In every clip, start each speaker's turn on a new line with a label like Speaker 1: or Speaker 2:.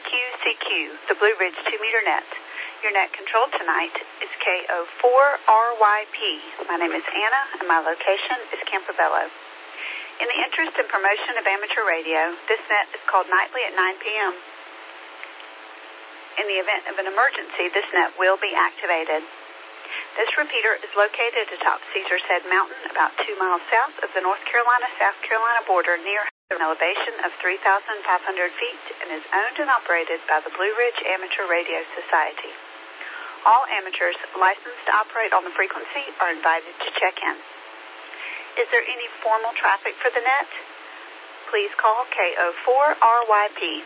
Speaker 1: QCQ, the Blue Ridge 2-meter net. Your net control tonight is KO4RYP. My name is Anna, and my location is Campobello. In the interest and promotion of amateur radio, this net is called nightly at 9 p.m. In the event of an emergency, this net will be activated. This repeater is located atop Caesar's Head Mountain, about 2 miles south of the North Carolina-South Carolina border, near an elevation of 3,500 feet, and is owned and operated by the Blue Ridge Amateur Radio Society. All amateurs licensed to operate on the frequency are invited to check in. Is there any formal traffic for the net? Please call KO4RYP.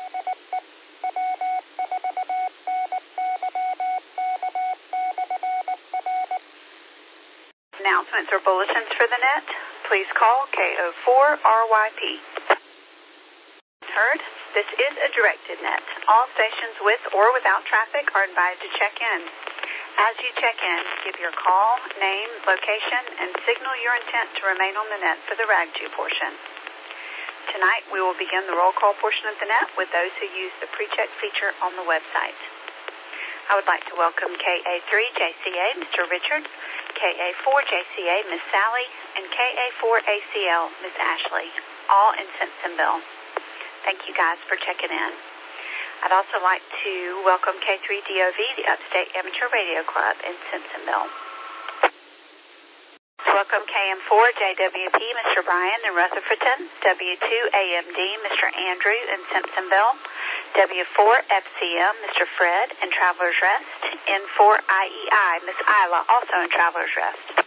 Speaker 1: Announcements or bulletins for the net, please call KO4RYP. Heard? This is a directed net. All stations with or without traffic are invited to check in. As you check in, give your call, name, location, and signal your intent to remain on the net for the RAG2 portion. Tonight, we will begin the roll call portion of the net with those who use the pre-check feature on the website. I would like to welcome KA3JCA, Mr. Richard, KA4JCA, Miss Sally, and KA4ACL, Miss Ashley, all in Simpsonville. Thank you guys for checking in. I'd also like to welcome K3DOV, the Upstate Amateur Radio Club in Simpsonville. Welcome KM4JWP, Mr. Brian in Rutherfordton, W2AMD, Mr. Andrew in Simpsonville, W4FCM, Mr. Fred in Travelers Rest, N4IEI, Miss Isla, also in Travelers Rest.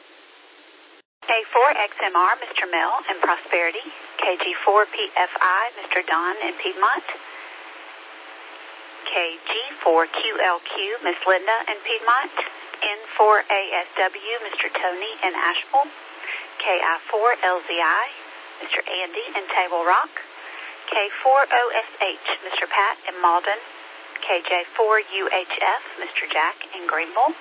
Speaker 1: K4XMR, Mr. Mill in Prosperity, KG4PFI, Mr. Don in Piedmont, KG4QLQ, Miss Linda in Piedmont, N4ASW, Mr. Tony in Asheville, KI4LZI, Mr. Andy in Table Rock, K4OSH, Mr. Pat in Malden, KJ4UHF, Mr. Jack in Greenville,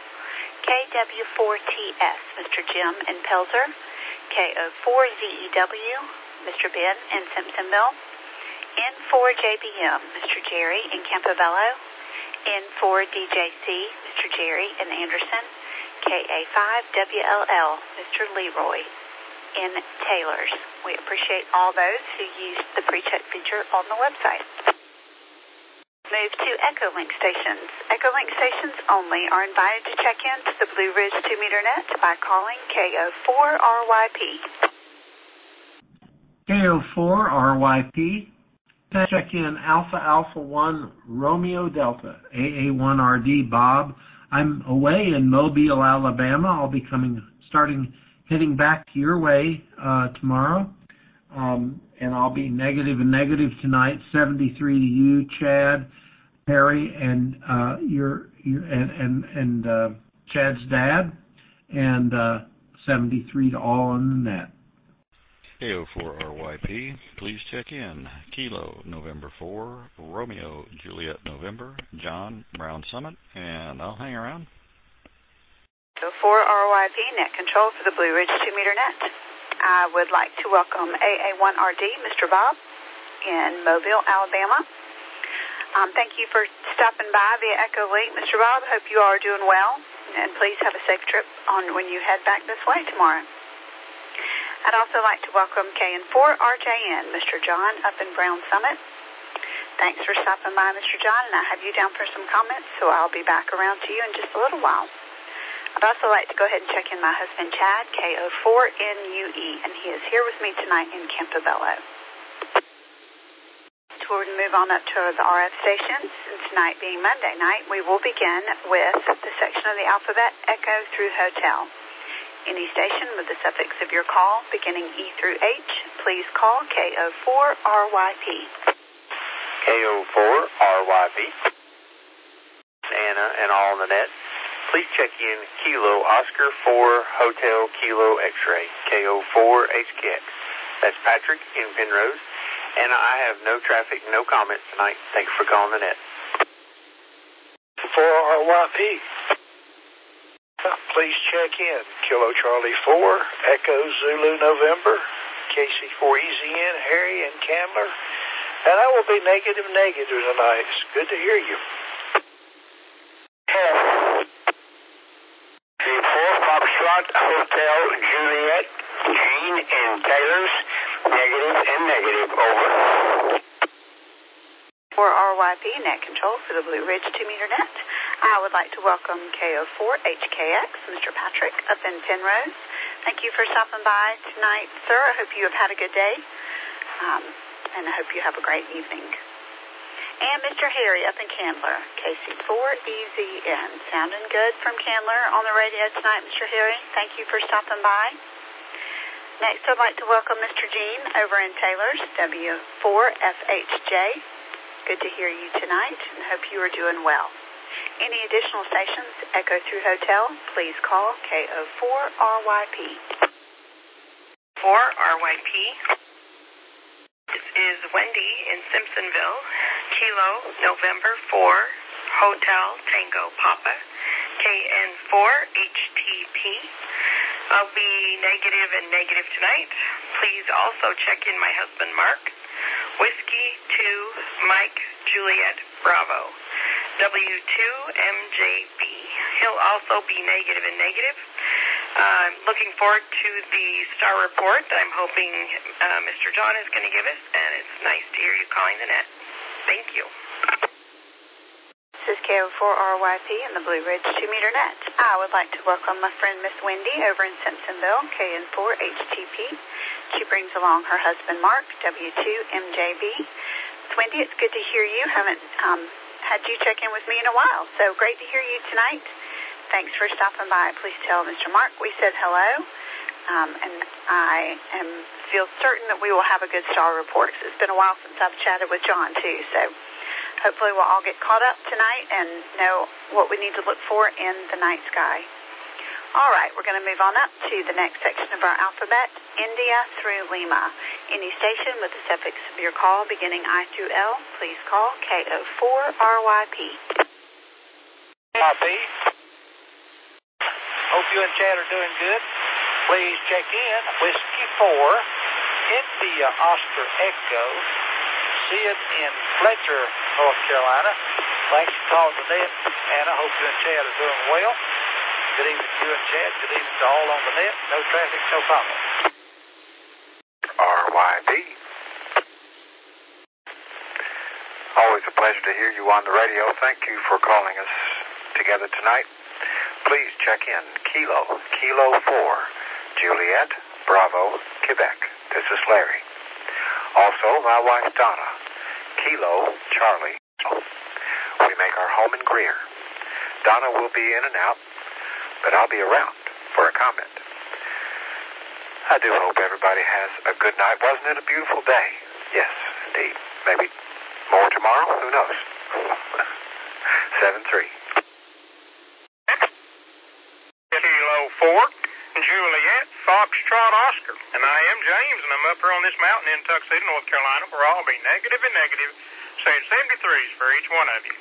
Speaker 1: KW4TS, Mr. Jim in Pelzer, KO4ZEW, Mr. Ben in Simpsonville, N4JBM, Mr. Jerry in Campobello, N4DJC, Mr. Jerry in Anderson, KA5WLL, Mr. Leroy in Taylors. We appreciate all those who used the pre-check feature on the website. Move to Echolink stations. Echolink stations only are invited to check in to the Blue Ridge 2-meter net by calling KO4RYP.
Speaker 2: KO4RYP. Check in Alpha Alpha 1 Romeo Delta, AA1RD Bob. I'm away in Mobile, Alabama. I'll be heading back your way tomorrow. And I'll be negative and negative tonight. 73 to you, Chad, Perry, and Chad's dad, and 73 to all on the net.
Speaker 3: KO4RYP, please check in. Kilo November 4, Romeo Juliet November, John Brown Summit, and I'll hang around.
Speaker 1: KO4RYP net control for the Blue Ridge 2-meter net. I would like to welcome AA1RD, Mr. Bob, in Mobile, Alabama. Thank you for stopping by via Echolink. Mr. Bob, hope you are doing well, and please have a safe trip on when you head back this way tomorrow. I'd also like to welcome KN4RJN, Mr. John, up in Brown Summit. Thanks for stopping by, Mr. John, and I have you down for some comments, so I'll be back around to you in just a little while. I'd also like to go ahead and check in my husband, Chad, KO4NUE, and he is here with me tonight in Campobello. We're going to move on up to the RF stations, and tonight being Monday night, we will begin with the section of the alphabet Echo through Hotel. Any station with the suffix of your call beginning E through H, please call KO4RYP.
Speaker 4: KO4RYP. Anna and all on the net. Please check in Kilo Oscar 4 Hotel Kilo X-Ray, KO4HKX. That's Patrick in Penrose. Anna, I have no traffic, no comments tonight. Thanks for calling the net.
Speaker 5: 4RYP. Please check in Kilo Charlie 4 Echo Zulu November, KC4EZN Harry and Candler, And I will be negative tonight. It's good to hear you.
Speaker 6: The 4 Foxtrot Hotel Juliet, Jean and Taylor's, negative and negative, over.
Speaker 1: For RYP Net Control for the Blue Ridge 2-meter net, I would like to welcome KO4HKX, Mr. Patrick, up in Penrose. Thank you for stopping by tonight, sir. I hope you have had a good day, and I hope you have a great evening. And Mr. Harry up in Candler, KC4EZN. Sounding good from Candler on the radio tonight, Mr. Harry. Thank you for stopping by. Next, I'd like to welcome Mr. Gene over in Taylor's, W4FHJ. Good to hear you tonight, and hope you are doing well. Any additional stations, Echo Through Hotel, please call KO4RYP.
Speaker 7: 4RYP. This is Wendy in Simpsonville, Kilo, November 4, Hotel Tango Papa, KN4HTP. I'll be negative and negative tonight. Please also check in my husband, Mark. Whiskey 2, Mike, Juliet, Bravo. W2MJB. He'll also be negative and negative. Looking forward to the star report that I'm hoping Mr. John is going to give us, and it's nice to hear you calling the net. Thank you.
Speaker 1: This is KO4RYP in the Blue Ridge 2-meter net. I would like to welcome my friend Miss Wendy over in Simpsonville, KN4HTP. She brings along her husband Mark, W2MJB. Miss Wendy, it's good to hear you. Haven't had you check in with me in a while, so great to hear you tonight. Thanks for stopping by. Please tell Mr. Mark we said hello, and I feel certain that we will have a good star report. It's been a while since I've chatted with John, too, so hopefully we'll all get caught up tonight and know what we need to look for in the night sky. All right, we're going to move on up to the next section of our alphabet, India through Lima. Any station with the suffix of your call beginning I through L, please call KO4RYP.
Speaker 5: RYP. Hope you and Chad are doing good. Please check in. Whiskey 4, India Oscar Echo, Sid in Fletcher, North Carolina. Thanks for calling the net, and I hope you and Chad are doing well. Good evening to you and Chad. Good evening to all on the net. No traffic, no problem.
Speaker 8: RYP. Always a pleasure to hear you on the radio. Thank you for calling us together tonight. Please check in Kilo 4, Juliet, Bravo, Quebec. This is Larry. Also, my wife Donna, Kilo, Charlie. We make our home in Greer. Donna will be in and out, but I'll be around for a comment. I do hope everybody has a good night. Wasn't it a beautiful day? Yes, indeed. Maybe more tomorrow? Who knows? 7-3.
Speaker 9: Kilo 4, Juliet, Foxtrot, Oscar. And I am James, and I'm up here on this mountain in Tuxedo, North Carolina, where I'll be negative and negative, saying 73s for each one of you.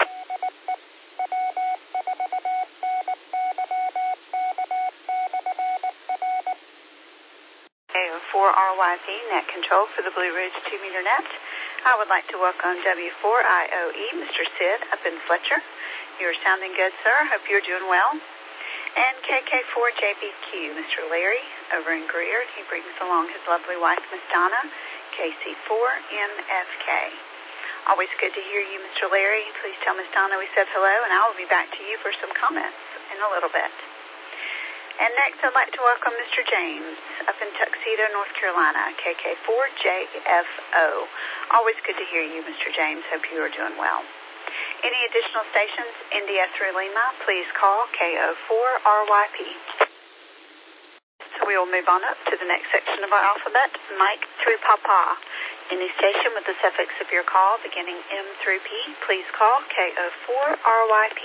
Speaker 1: KO4RYP Net Control for the Blue Ridge 2-meter net. I would like to welcome W4IOE, Mr. Sid, up in Fletcher. You're sounding good, sir. Hope you're doing well. And KK4JBQ, Mr. Larry, over in Greer. He brings along his lovely wife, Miss Donna, KC4MFK. Always good to hear you, Mr. Larry. Please tell Miss Donna we said hello, and I will be back to you for some comments in a little bit. And next, I'd like to welcome Mr. James up in Tuxedo, North Carolina, KK4JFO. Always good to hear you, Mr. James. Hope you are doing well. Any additional stations, India through Lima, please call KO4RYP. So we will move on up to the next section of our alphabet, Mike through Papa. Any station with the suffix of your call beginning M through P, please call KO4RYP.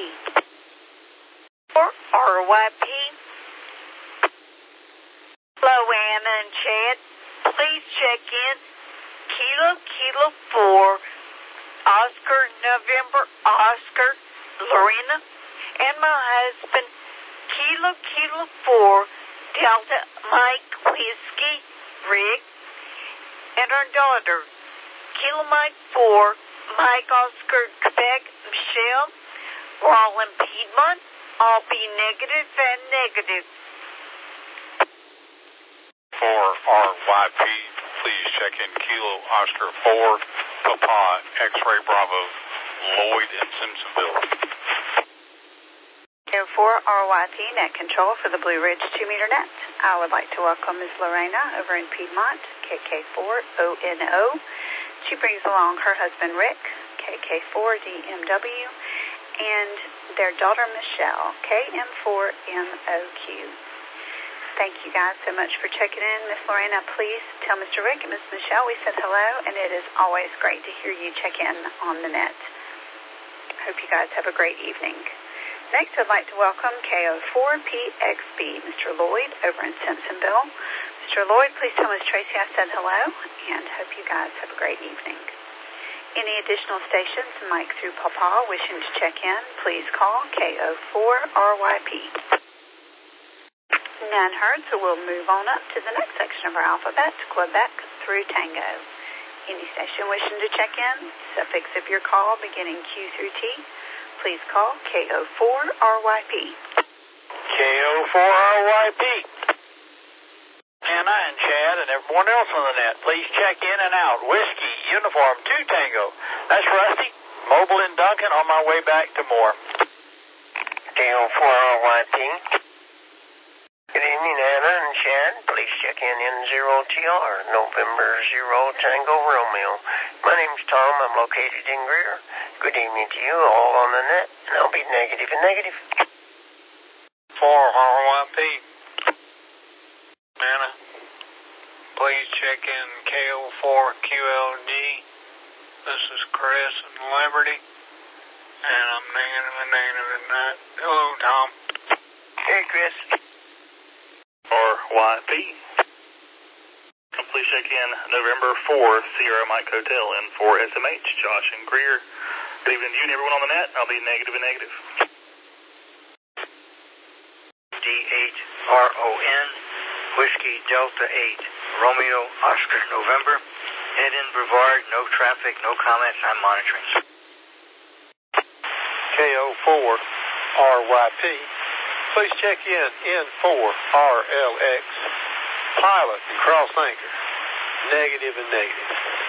Speaker 10: 4RYP. Hello, Anna and Chad. Please check in Kilo 4, Oscar, November, Oscar, Lorena, and my husband, Kilo 4, Delta, Mike, Whiskey, Rick, and our daughter, Kilo Mike 4, Mike Oscar Quebec Michelle, we're all in Piedmont. I'll be negative and negative.
Speaker 11: For RYP, please check in Kilo Oscar 4, Papa X-Ray Bravo, Lloyd in Simpsonville.
Speaker 1: Air 4 RYP Net Control for the Blue Ridge 2-meter net. I would like to welcome Ms. Lorena over in Piedmont, KK4ONO. She brings along her husband Rick, KK4DMW, and their daughter Michelle, KM4MOQ. Thank you guys so much for checking in. Miss Lorena, please tell Mr. Rick and Miss Michelle we said hello, and it is always great to hear you check in on the net. Hope you guys have a great evening. Next, I'd like to welcome KO4PXB, Mr. Lloyd over in Simpsonville. Mr. Lloyd, please tell Miss Tracy I said hello, and hope you guys have a great evening. Any additional stations, Mike through Papa, wishing to check in, please call KO4RYP. None heard, so we'll move on up to the next section of our alphabet, Quebec through Tango. Any station wishing to check in, suffix of your call beginning Q through T, please call KO4RYP.
Speaker 5: KO4RYP. Anna and Chad and everyone else on the net, please check in and out. Whiskey, Uniform 2 Tango. That's Rusty, Mobile in Duncan, on my way back to Moore.
Speaker 6: KO4RYP. Good evening, Anna and Chad. Please check in N0TR, November 0 Tango Romeo. My name's Tom. I'm located in Greer. Good evening to you all on the net, and I'll be negative and negative.
Speaker 11: 4RYP. Anna, please check in KO4QLG. This is Chris in Liberty, and I'm negative and negative at night. Hello, Tom.
Speaker 6: Hey, Chris.
Speaker 9: RYP. Please check in November 4, Sierra Mike Hotel in 4SMH, Josh and Greer. Good evening to you and everyone on the net. I'll be negative and negative.
Speaker 5: DHRON, Whiskey Delta 8, Romeo Oscar November. Head in Brevard, no traffic, no comments, I'm monitoring.
Speaker 12: KO4RYP. Please check in N4RLX, Pilot and Cross Anchor, negative and negative.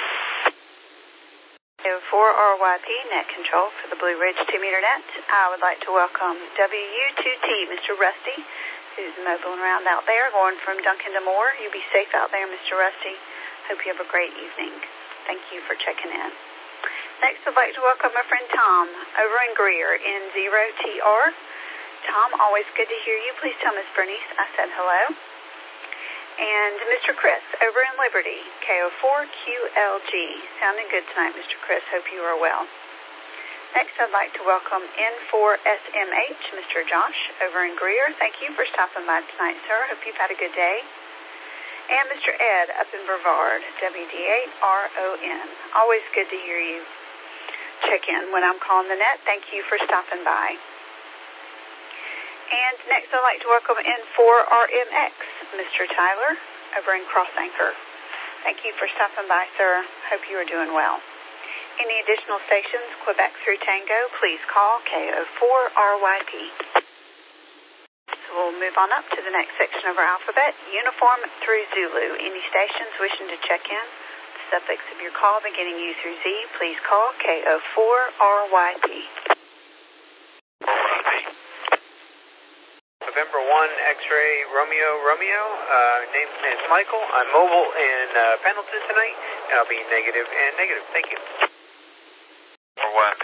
Speaker 1: KO4RYP Net Control for the Blue Ridge 2-meter net. I would like to welcome WU2T, Mr. Rusty, who's mobiling around out there, going from Duncan to Moore. You be safe out there, Mr. Rusty. Hope you have a great evening. Thank you for checking in. Next, I'd like to welcome my friend Tom over in Greer, N0TR. Tom, always good to hear you. Please tell Miss Bernice I said hello. And Mr. Chris over in Liberty, KO4QLG. Sounding good tonight, Mr. Chris. Hope you are well. Next, I'd like to welcome N4SMH, Mr. Josh over in Greer. Thank you for stopping by tonight, sir. Hope you've had a good day. And Mr. Ed up in Brevard, WD8RON. Always good to hear you check in when I'm calling the net. Thank you for stopping by. And next, I'd like to welcome N4RMX, Mr. Tyler, over in Cross Anchor. Thank you for stopping by, sir. Hope you are doing well. Any additional stations, Quebec through Tango, please call KO4RYP. So we'll move on up to the next section of our alphabet, Uniform through Zulu. Any stations wishing to check in, the suffix of your call beginning U through Z, please call KO4RYP.
Speaker 4: November 1 X-Ray Romeo. Name is Michael. I'm mobile in Pendleton tonight, and I'll be negative and negative. Thank you.
Speaker 13: RYP.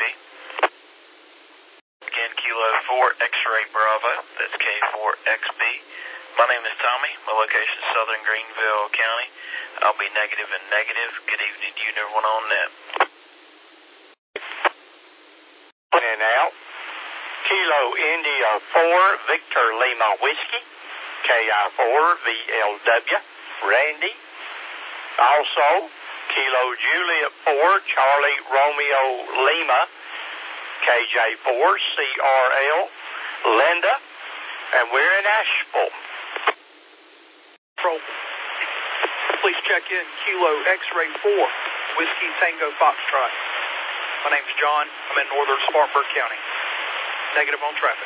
Speaker 13: Again, Kilo 4 X-Ray Bravo. That's K4XB. My name is Tommy. My location is Southern Greenville County. I'll be negative and negative. Good evening to you and everyone on net.
Speaker 6: And out. Kilo India 4 Victor Lima Whiskey, KI4VLW, Randy. Also, Kilo Juliet 4 Charlie Romeo Lima, KJ4CRL, Linda, and we're in Asheville.
Speaker 12: Please check in Kilo X-Ray 4,
Speaker 5: Whiskey Tango Foxtrot. My name's John. I'm in northern Spartanburg County. Negative on traffic.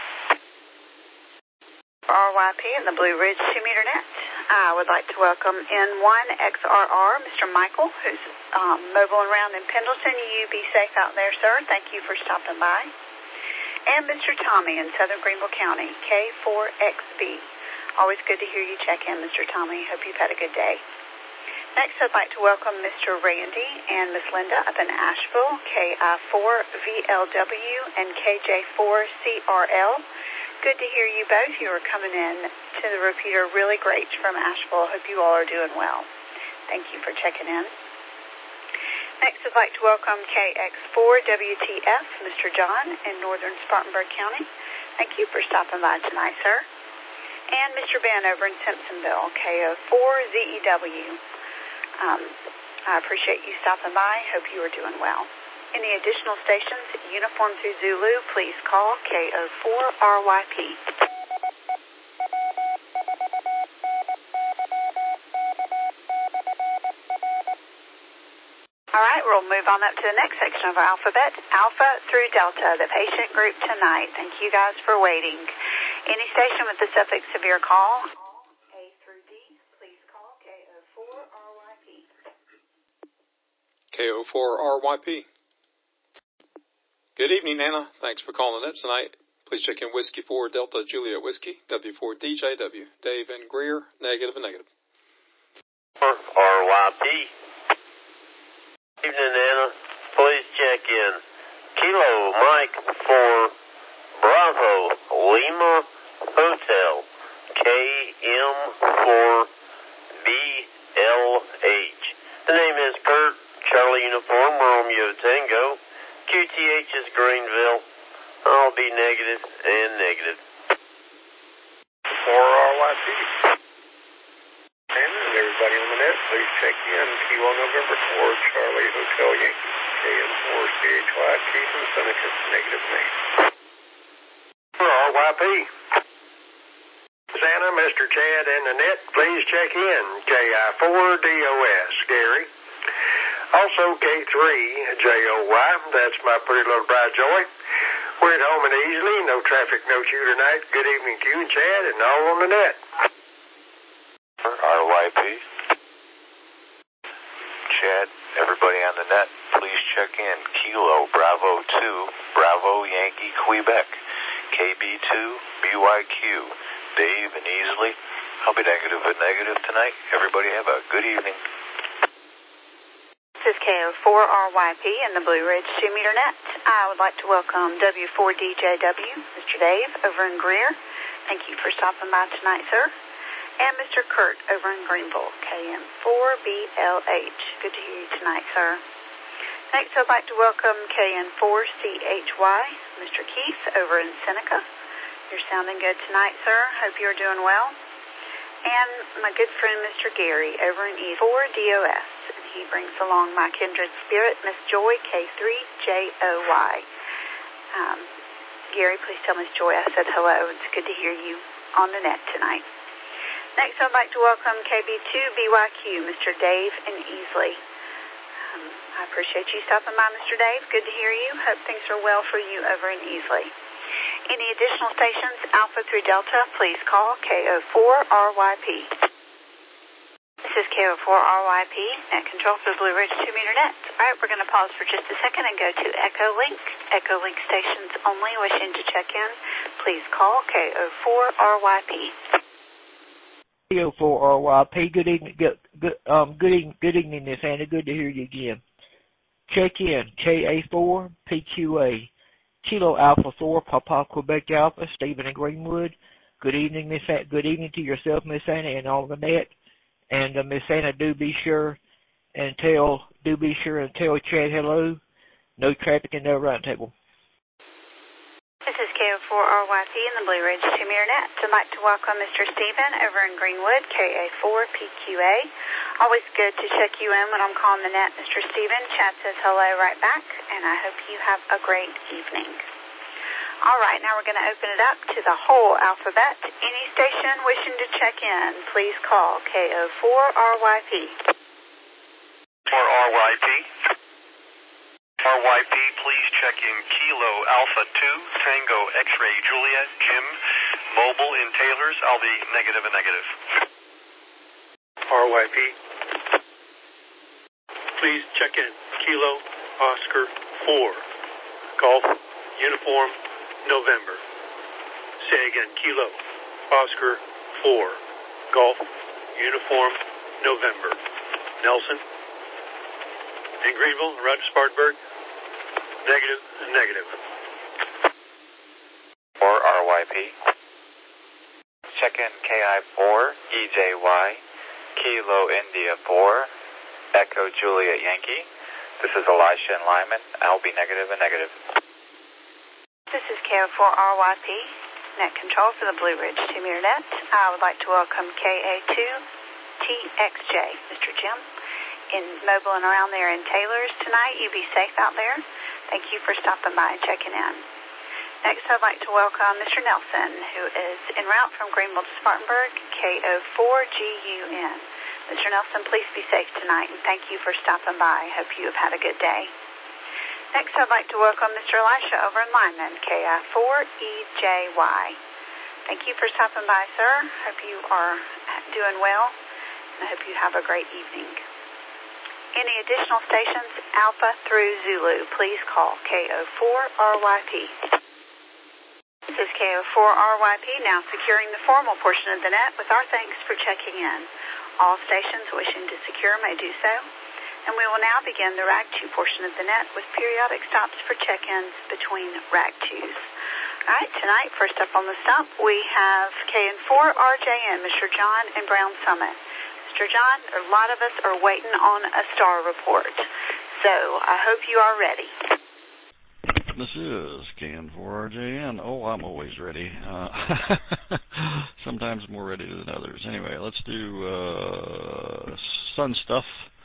Speaker 1: RYP in the Blue Ridge 2-meter net. I would like to welcome N1XRR, Mr. Michael, who's mobile around in Pendleton. You be safe out there, sir. Thank you for stopping by. And Mr. Tommy in southern Greenville County, K4XB. Always good to hear you check in, Mr. Tommy. Hope you've had a good day. Next, I'd like to welcome Mr. Randy and Miss Linda up in Asheville, KI4VLW and KJ4CRL. Good to hear you both. You are coming in to the repeater really great from Asheville. Hope you all are doing well. Thank you for checking in. Next, I'd like to welcome KX4WTF, Mr. John in northern Spartanburg County. Thank you for stopping by tonight, sir. And Mr. Ben over in Simpsonville, KO4ZEW. I appreciate you stopping by. Hope you are doing well. Any additional stations, uniform through Zulu, please call KO4RYP. All right, we'll move on up to the next section of our alphabet, Alpha through Delta, the patient group tonight. Thank you guys for waiting. Any station with the suffix of your call, A through D, please call KO4RYP.
Speaker 14: KO4RYP. Good evening, Anna. Thanks for calling in tonight. Please check in Whiskey 4 Delta Juliet Whiskey, W4DJW. Dave and Greer, negative and negative.
Speaker 6: RYP. Evening, Anna. Please check in. Kilo Mike 4 Bravo Lima Hotel, KM4BLH. The name is Kurt, Charlie Uniform, Romeo Tango. QTH is Greenville. I'll be negative and negative.
Speaker 8: 4RYP. And everybody on the net, please check in. Kilo November 4, Charlie Hotel Yankee. KM4CHY, Keith and Seneca, negative. 4RYP. Santa, Mr. Chad and the net, please check in. KI4DOS, Gary. Also, K3JOY, that's my pretty little bride, Joy. We're at home and easily, no traffic, no chew tonight. Good evening to you and Chad and all on the net.
Speaker 15: RYP. Chad, everybody on the net, please check in. Kilo Bravo 2, Bravo Yankee Quebec. KB2 BYQ. Dave and Easley. I'll be negative and negative tonight. Everybody have a good evening.
Speaker 1: This is KO4RYP in the Blue Ridge 2-meter net. I would like to welcome W4DJW, Mr. Dave, over in Greer. Thank you for stopping by tonight, sir. And Mr. Kurt over in Greenville, KM4BLH. Good to hear you tonight, sir. Next, I'd like to welcome KN4CHY, Mr. Keith over in Seneca. You're sounding good tonight, sir. Hope you're doing well. And my good friend, Mr. Gary, over in E4DOS. And he brings along my kindred spirit, Miss Joy, K3JOY. Gary, please tell Miss Joy I said hello. It's good to hear you on the net tonight. Next, I'd like to welcome KB2BYQ, Mr. Dave and Easley. I appreciate you stopping by, Mr. Dave. Good to hear you. Hope things are well for you over in Easley. Any additional stations, Alpha through Delta, please call KO4RYP. This is KO4RYP, net control for the Blue Ridge 2-meter net. All right, we're going to pause for just a second and go to Echolink. Echolink stations only wishing to check in, please call KO4RYP.
Speaker 16: KO4RYP, good evening, good evening, Miss Anna. Good to hear you again. Check in, KA4PQA. Kilo Alpha 4, Papa Quebec Alpha, Stephen and Greenwood. Good evening, Miss Anna. Good evening to yourself, Miss Anna, and all the net. And Miss Anna, do be sure and tell Chad hello. No traffic and no roundtable.
Speaker 1: This is KO4RYP in the Blue Ridge 2-meter net. I'd like to welcome Mr. Stephen over in Greenwood, KA4PQA. Always good to check you in when I'm calling the net, Mr. Stephen. Chad says hello right back, and I hope you have a great evening. All right, now we're going to open it up to the whole alphabet. Any station wishing to check in, please call KO4RYP.
Speaker 6: 4RYP.
Speaker 8: RYP. RYP, please check in Kilo Alpha 2, Tango X-Ray Juliet, Jim, mobile in Taylor's. I'll be negative and negative.
Speaker 12: RYP, please check in Kilo Oscar 4, Golf, Uniform, November. Say again, Kilo Oscar 4, Golf, Uniform, November. Nelson, in Greenville, Roger Spartanburg, negative and negative.
Speaker 15: For RYP, check in KI4, EJY, Kilo India 4, Echo Juliet Yankee. This is Elisha and Lyman. I'll be negative and negative.
Speaker 1: This is KO4RYP, net control for the Blue Ridge 2-meter net. I would like to welcome KA2TXJ, Mr. Jim, in mobile and around there in Taylor's tonight. You be safe out there. Thank you for stopping by and checking in. Next, I'd like to welcome Mr. Nelson, who is en route from Greenville to Spartanburg, KO4GUN. Mr. Nelson, please be safe tonight, and thank you for stopping by. Hope you have had a good day. Next, I'd like to welcome Mr. Elisha over in Lyman, KI4EJY. Thank you for stopping by, sir. Hope you are doing well, and I hope you have a great evening. Any additional stations, Alpha through Zulu, please call KO4RYP. This is KO4RYP, now securing the formal portion of the net with our thanks for checking in. All stations wishing to secure may do so. And we will now begin the RAG 2 portion of the net with periodic stops for check-ins between RAG 2s. All right, tonight, first up on the stop, we have KN4RJN, Mr. John and Brown Summit. Mr. John, a lot of us are waiting on a star report, so I hope you are ready.
Speaker 3: This is KN4RJN. Oh, I'm always ready. Sometimes more ready than others. Anyway, let's do sun stuff.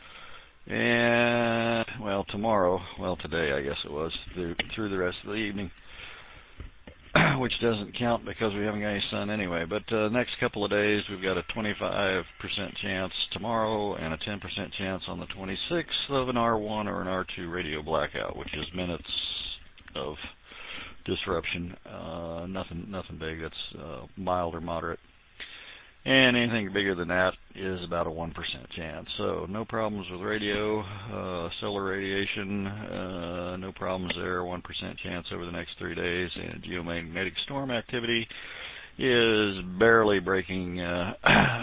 Speaker 3: And, well, tomorrow, well, today I guess it was, through the rest of the evening, which doesn't count because we haven't got any sun anyway. But next couple of days, we've got a 25% chance tomorrow and a 10% chance on the 26th of an R1 or an R2 radio blackout, which is minutes of disruption. Nothing big. That's mild or moderate. And anything bigger than that is about a 1% chance. So no problems with radio, solar radiation, no problems there, 1% chance over the next 3 days. And geomagnetic storm activity is barely breaking the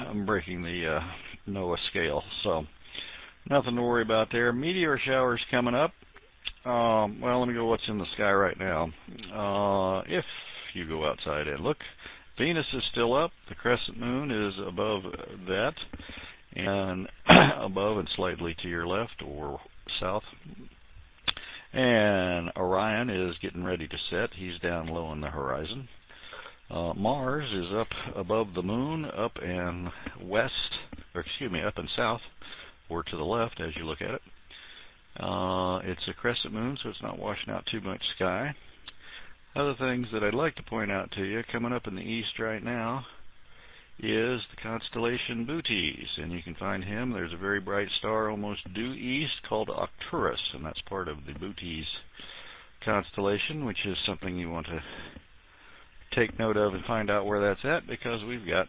Speaker 3: NOAA scale. So nothing to worry about there. Meteor showers coming up. Well, let me go what's in the sky right now. If you go outside and look, Venus is still up. The crescent moon is above that, and above and slightly to your left or south. And Orion is getting ready to set. He's down low on the horizon. Mars is up above the moon, up and up and south, or to the left as you look at it. It's a crescent moon, so it's not washing out too much sky. Other things that I'd like to point out to you, coming up in the east right now, is the constellation Bootes, and you can find him. There's a very bright star almost due east called Arcturus, and that's part of the Bootes constellation, which is something you want to take note of and find out where that's at, because we've got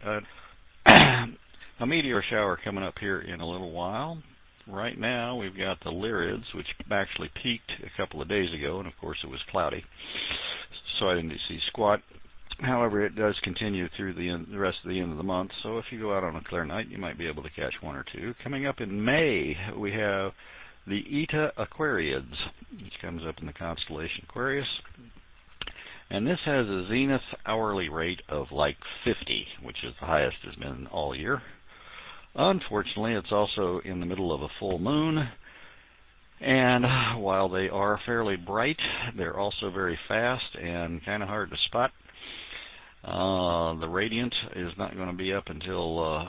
Speaker 3: a meteor shower coming up here in a little while. Right now, we've got the Lyrids, which actually peaked a couple of days ago, and of course it was cloudy, so I didn't see squat. However, it does continue through the rest of the end of the month, so if you go out on a clear night, you might be able to catch one or two. Coming up in May, we have the Eta Aquariids, which comes up in the constellation Aquarius, and this has a zenith hourly rate of like 50, which is the highest it's been all year. Unfortunately, it's also in the middle of a full moon, and while they are fairly bright, they're also very fast and kind of hard to spot. The radiant is not going to be up until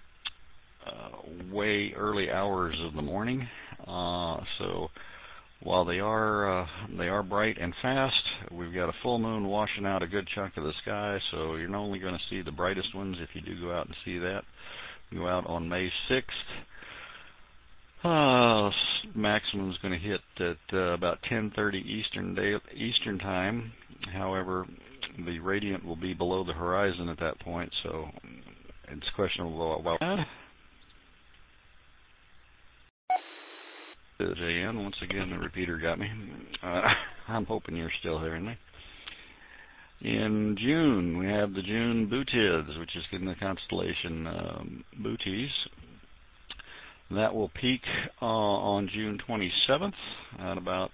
Speaker 3: way early hours of the morning. So while they are bright and fast, we've got a full moon washing out a good chunk of the sky, so you're not only going to see the brightest ones if you do go out and see that. Go out on May 6th. Maximum is going to hit at about 10:30 Eastern time. However, the radiant will be below the horizon at that point, so it's questionable about that. JN, once again, the repeater got me. I'm hoping you're still hearing me. In June, we have the June Bootids, which is in the constellation Bootes. That will peak on June 27th at about,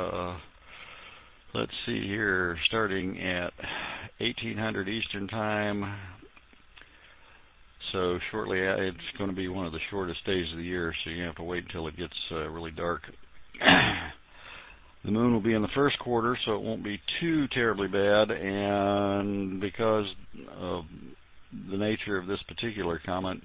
Speaker 3: let's see here, starting at 1800 Eastern Time. So shortly, it's going to be one of the shortest days of the year, so you have to wait until it gets really dark. The moon will be in the first quarter, so it won't be too terribly bad, and because of the nature of this particular comet,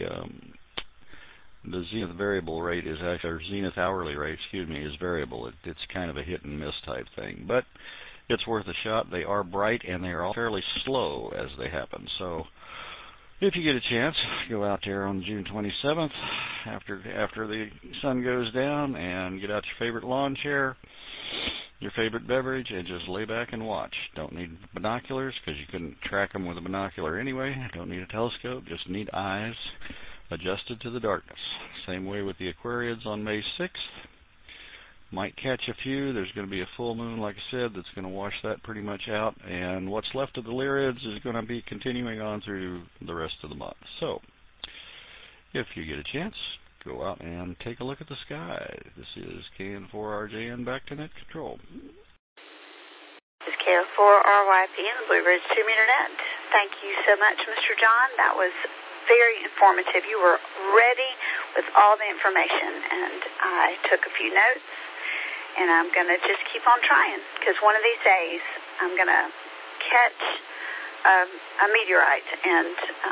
Speaker 3: the zenith variable rate is actually, or zenith hourly rate, is variable. It's kind of a hit and miss type thing, but it's worth a shot. They are bright, and they are all fairly slow as they happen, so if you get a chance, go out there on June 27th after the sun goes down and get out your favorite lawn chair, your favorite beverage, and just lay back and watch. Don't need binoculars because you couldn't track them with a binocular anyway. Don't need a telescope, just need eyes adjusted to the darkness. Same way with the Aquariids on May 6th. Might catch a few. There's going to be a full moon, like I said, that's going to wash that pretty much out. And what's left of the Lyrids is going to be continuing on through the rest of the month. So, if you get a chance, go out and take a look at the sky. This is KN4RJN, back to net control.
Speaker 1: This is KN4RYP in the Blue Ridge 2-meter net. Thank you so much, Mr. John. That was very informative. You were ready with all the information, and I took a few notes. And I'm going to just keep on trying, because one of these days I'm going to catch a meteorite, and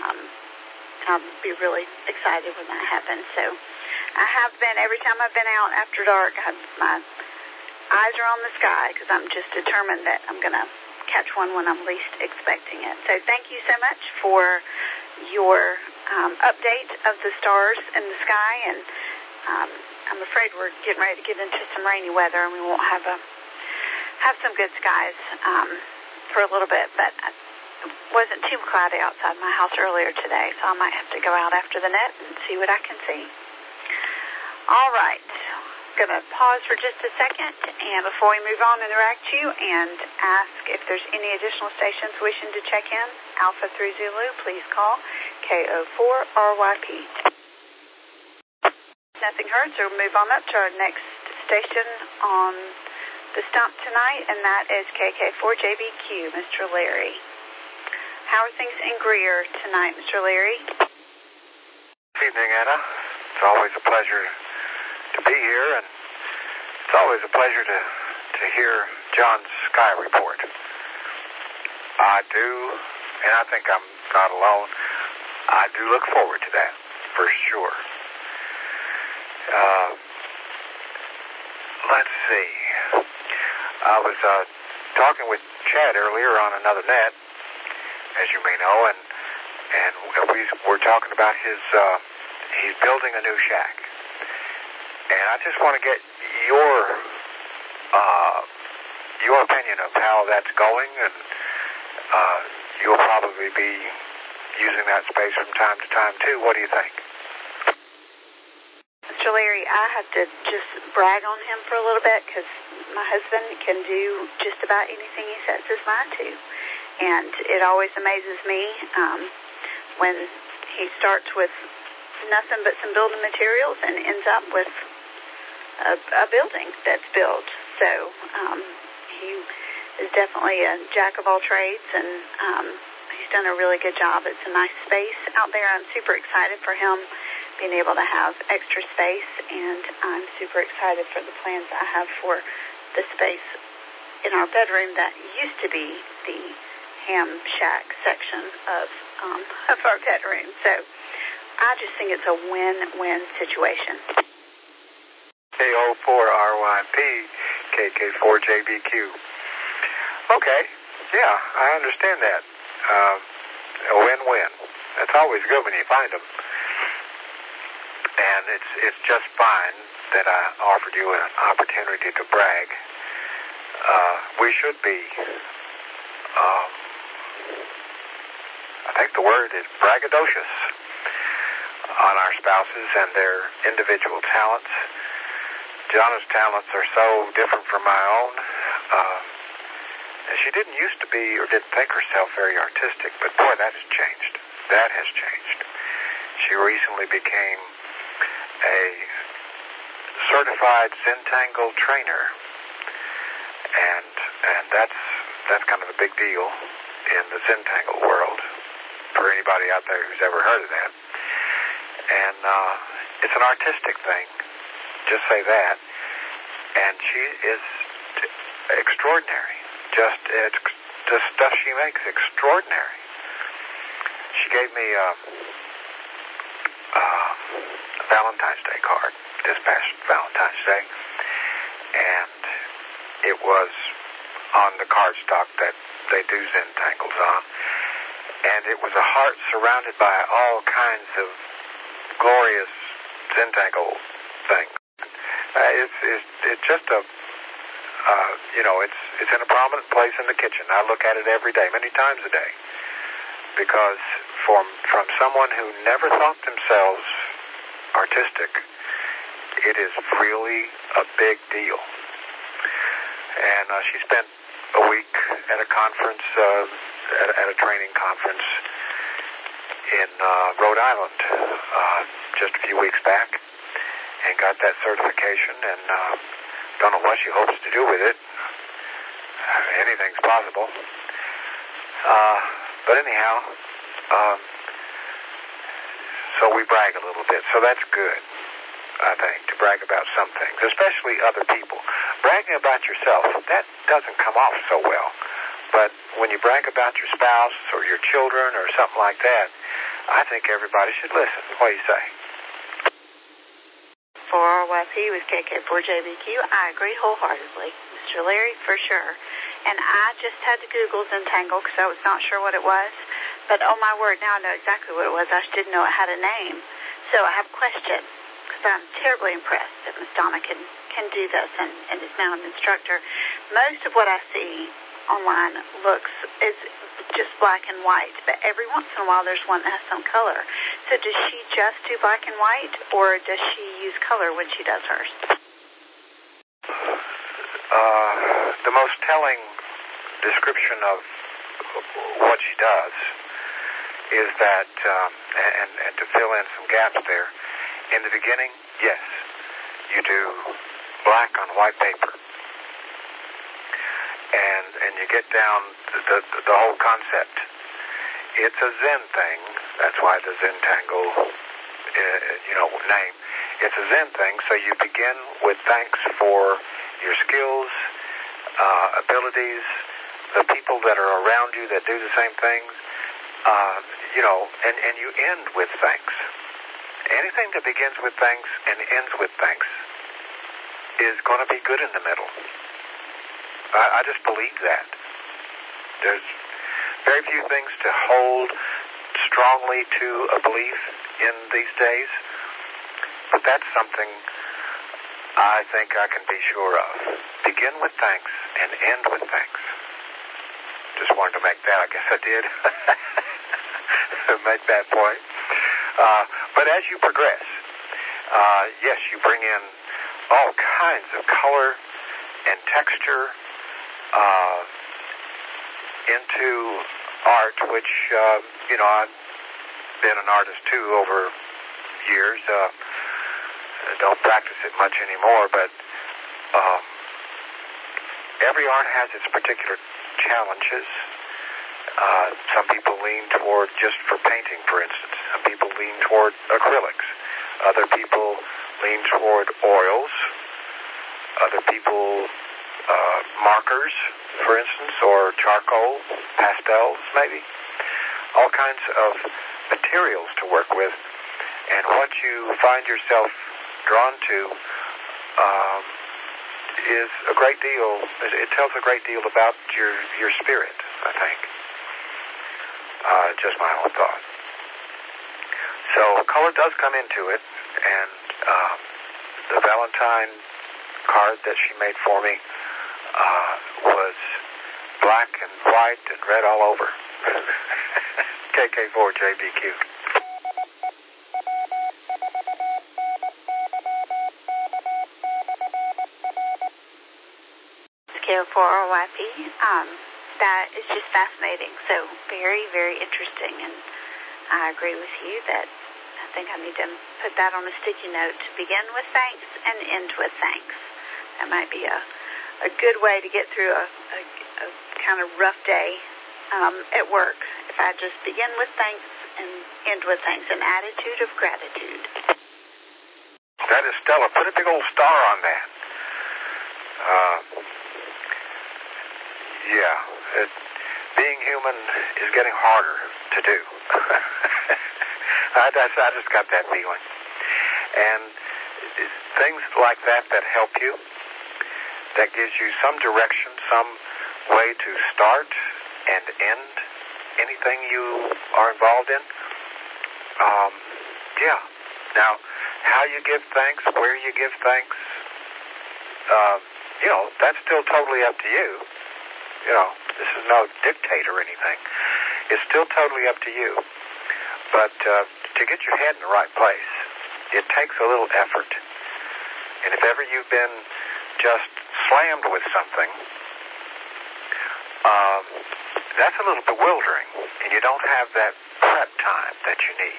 Speaker 1: I'll be really excited when that happens. So I have been, every time I've been out after dark, my eyes are on the sky, because I'm just determined that I'm going to catch one when I'm least expecting it. So thank you so much for your update of the stars in the sky, and I'm afraid we're getting ready to get into some rainy weather, and we won't have some good skies for a little bit. But it wasn't too cloudy outside my house earlier today, so I might have to go out after the net and see what I can see. All right, going to pause for just a second, and before we move on, interact you and ask if there's any additional stations wishing to check in. Alpha 3 Zulu, please call KO4RYP. Nothing heard, so we'll move on up to our next station on the stump tonight, and that is KK4JBQ, Mr. Larry. How are things in Greer tonight, Mr. Larry?
Speaker 8: Good evening, Anna. It's always a pleasure to be here, and it's always a pleasure to hear John's sky report. I do, and I think I'm not alone, I do look forward to that, for sure. Let's see. I was talking with Chad earlier on another net, as you may know, and we were talking about he's building a new shack. And I just want to get your opinion of how that's going, and you'll probably be using that space from time to time too. What do you think?
Speaker 1: Mr. Larry, I have to just brag on him for a little bit, because my husband can do just about anything he sets his mind to. And it always amazes me when he starts with nothing but some building materials and ends up with a building that's built. So he is definitely a jack of all trades, and he's done a really good job. It's a nice space out there. I'm super excited for him being able to have extra space, and I'm super excited for the plans I have for the space in our bedroom that used to be the ham shack section of our bedroom. So I just think it's a win-win situation.
Speaker 8: KO4RYP, KK4JBQ. Okay, yeah, I understand that. A win-win. That's always good when you find them. And it's just fine that I offered you an opportunity to brag. We should be, I think the word is braggadocious on our spouses and their individual talents. Jana's talents are so different from my own. She didn't used to be or didn't think herself very artistic, but boy, that has changed. That has changed. She recently became a certified Zentangle trainer, and that's kind of a big deal in the Zentangle world for anybody out there who's ever heard of that. And it's an artistic thing, just say that. And she is extraordinary. Just the stuff she makes, extraordinary. She gave me a Valentine's Day card this past Valentine's Day, and it was on the cardstock that they do Zentangles on, and it was a heart surrounded by all kinds of glorious Zentangle things. It's just a it's in a prominent place in the kitchen. I look at it every day, many times a day, because from someone who never thought themselves artistic, it is really a big deal. And she spent a week at a conference, at a training conference in Rhode Island just a few weeks back, and got that certification, and don't know what she hopes to do with it. Anything's possible. But anyhow, so we brag a little bit. So that's good, I think, to brag about some things, especially other people. Bragging about yourself, that doesn't come off so well. But when you brag about your spouse or your children or something like that, I think everybody should listen. What do you say?
Speaker 1: For RYP with KK4JBQ, I agree wholeheartedly. Mr. Larry, for sure. And I just had to Google Zentangle because I was not sure what it was. But oh my word, now I know exactly what it was. I just didn't know it had a name. So I have a question, because I'm terribly impressed that Miss Donna can do this and is now an instructor. Most of what I see online is just black and white, but every once in a while there's one that has some color. So does she just do black and white, or does she use color when she does hers?
Speaker 8: The most telling description of what she does is that, and to fill in some gaps there, in the beginning, yes, you do black on white paper. And you get down the whole concept. It's a Zen thing. That's why the Zentangle, name. It's a Zen thing. So you begin with thanks for your skills, abilities, the people that are around you that do the same things, and you end with thanks. Anything that begins with thanks and ends with thanks is going to be good in the middle. I just believe that. There's very few things to hold strongly to a belief in these days, but that's something I think I can be sure of. Begin with thanks and end with thanks. Just wanted to make that. I guess I did. Make that point. But as you progress, yes, you bring in all kinds of color and texture into art, which, I've been an artist too over years. Don't practice it much anymore, but every art has its particular challenges. Some people lean toward just for painting, for instance. Some people lean toward acrylics. Other people lean toward oils. Other people markers, for instance, or charcoal, pastels, maybe. All kinds of materials to work with. And what you find yourself drawn to is a great deal. It tells a great deal about your spirit, I think. Just my own thought. So color does come into it, and The Valentine card that she made for me was black and white and red all over. KK4JBQ.
Speaker 1: KO4RYP. That is just fascinating. So very, very interesting. And I agree with you that I think I need to put that on a sticky note. Begin with thanks and end with thanks. That might be a good way to get through a kind of rough day at work. If I just begin with thanks and end with thanks, an attitude of gratitude.
Speaker 8: That is stellar. Put a big old star on that. Being human is getting harder to do. I just got that feeling. And things like that help you, that gives you some direction, some way to start and end anything you are involved in. Now, how you give thanks, where you give thanks, that's still totally up to you. This is no dictate or anything. It's still totally up to you. But to get your head in the right place, it takes a little effort. And if ever you've been just slammed with something, that's a little bewildering, and you don't have that prep time that you need.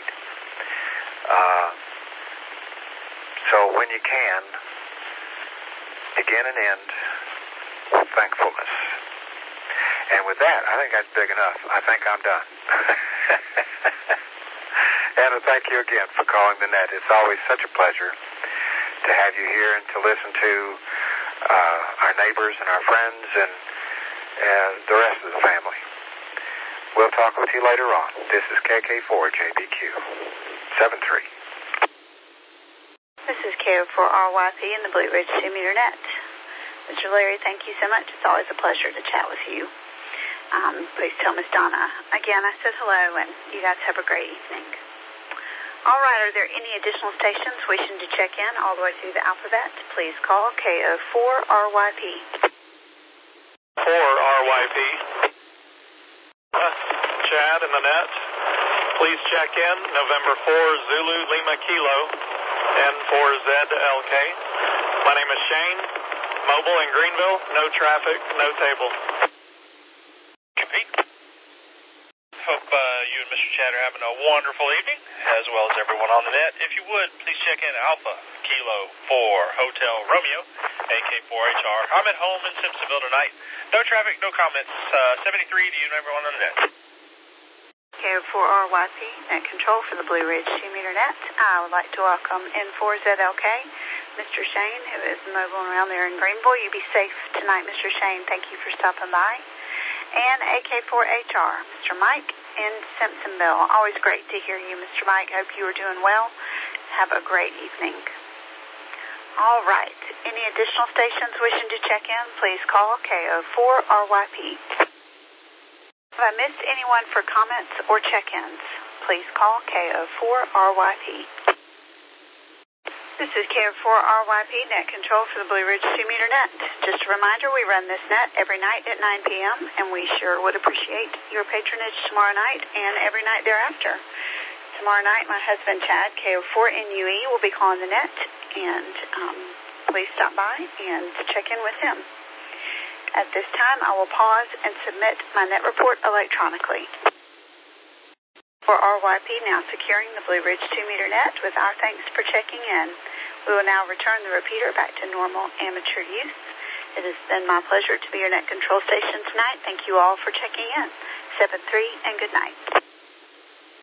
Speaker 8: So when you can, begin and end with thankfulness. And with that, I think that's big enough. I think I'm done. Anna, thank you again for calling the net. It's always such a pleasure to have you here and to listen to our neighbors and our friends and the rest of the family. We'll talk with you later on. This is KK4JBQ 73.
Speaker 1: This is KO4RYP in the Blue Ridge 2-meter net. Mr. Larry, thank you so much. It's always a pleasure to chat with you. Please tell Miss Donna again I said hello, and you guys have a great evening. All right, are there any additional stations wishing to check in all the way through the alphabet? Please call KO4RYP.
Speaker 17: 4RYP. Chad in the net. Please check in November 4 Zulu Lima Kilo N4ZLK. My name is Shane. Mobile in Greenville. No traffic, no table.
Speaker 13: Compete. Hope you and Mr. Chad are having a wonderful evening, as well as everyone on the net. If you would, please check in Alpha Kilo 4 Hotel Romeo, AK4HR. I'm at home in Simpsonville tonight. No traffic, no comments. 73 to you and everyone on the net.
Speaker 1: KO4RYP, net control for the Blue Ridge 2-meter net. I would like to welcome N4ZLK, Mr. Shane, who is mobile around there in Greenville. You be safe tonight, Mr. Shane. Thank you for stopping by. And AK4HR, Mr. Mike in Simpsonville. Always great to hear you, Mr. Mike. Hope you are doing well. Have a great evening. All right. Any additional stations wishing to check in, please call KO4RYP. If I missed anyone for comments or check-ins, please call KO4RYP. This is KO4RYP, net control for the Blue Ridge 2-meter net. Just a reminder, we run this net every night at 9 p.m., and we sure would appreciate your patronage tomorrow night and every night thereafter. Tomorrow night, my husband, Chad, KO4NUE, will be calling the net, and please stop by and check in with him. At this time, I will pause and submit my net report electronically. For RYP, now securing the Blue Ridge 2-meter net with our thanks for checking in. We will now return the repeater back to normal amateur use. It has been my pleasure to be your net control station tonight. Thank you all for checking in. 7-3 and good night.